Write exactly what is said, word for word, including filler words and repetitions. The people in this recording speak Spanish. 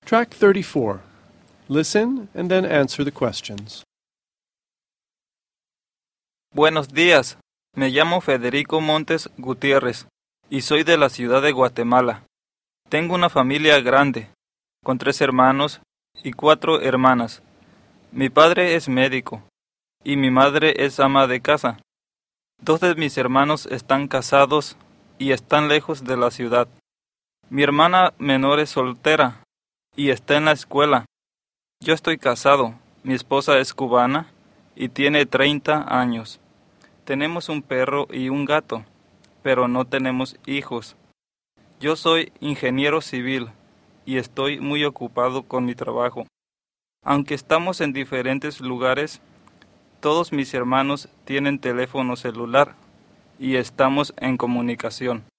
Track thirty-four. Listen and then answer the questions. Buenos días, me llamo Federico Montes Gutiérrez y soy de la ciudad de Guatemala. Tengo una familia grande, con tres hermanos y cuatro hermanas. Mi padre es médico y mi madre es ama de casa. Dos de mis hermanos están casados y están lejos de la ciudad. Mi hermana menor es soltera y está en la escuela. Yo estoy casado, mi esposa es cubana y tiene treinta años. Tenemos un perro y un gato, pero no tenemos hijos. Yo soy ingeniero civil y estoy muy ocupado con mi trabajo. Aunque estamos en diferentes lugares, todos mis hermanos tienen teléfono celular y estamos en comunicación.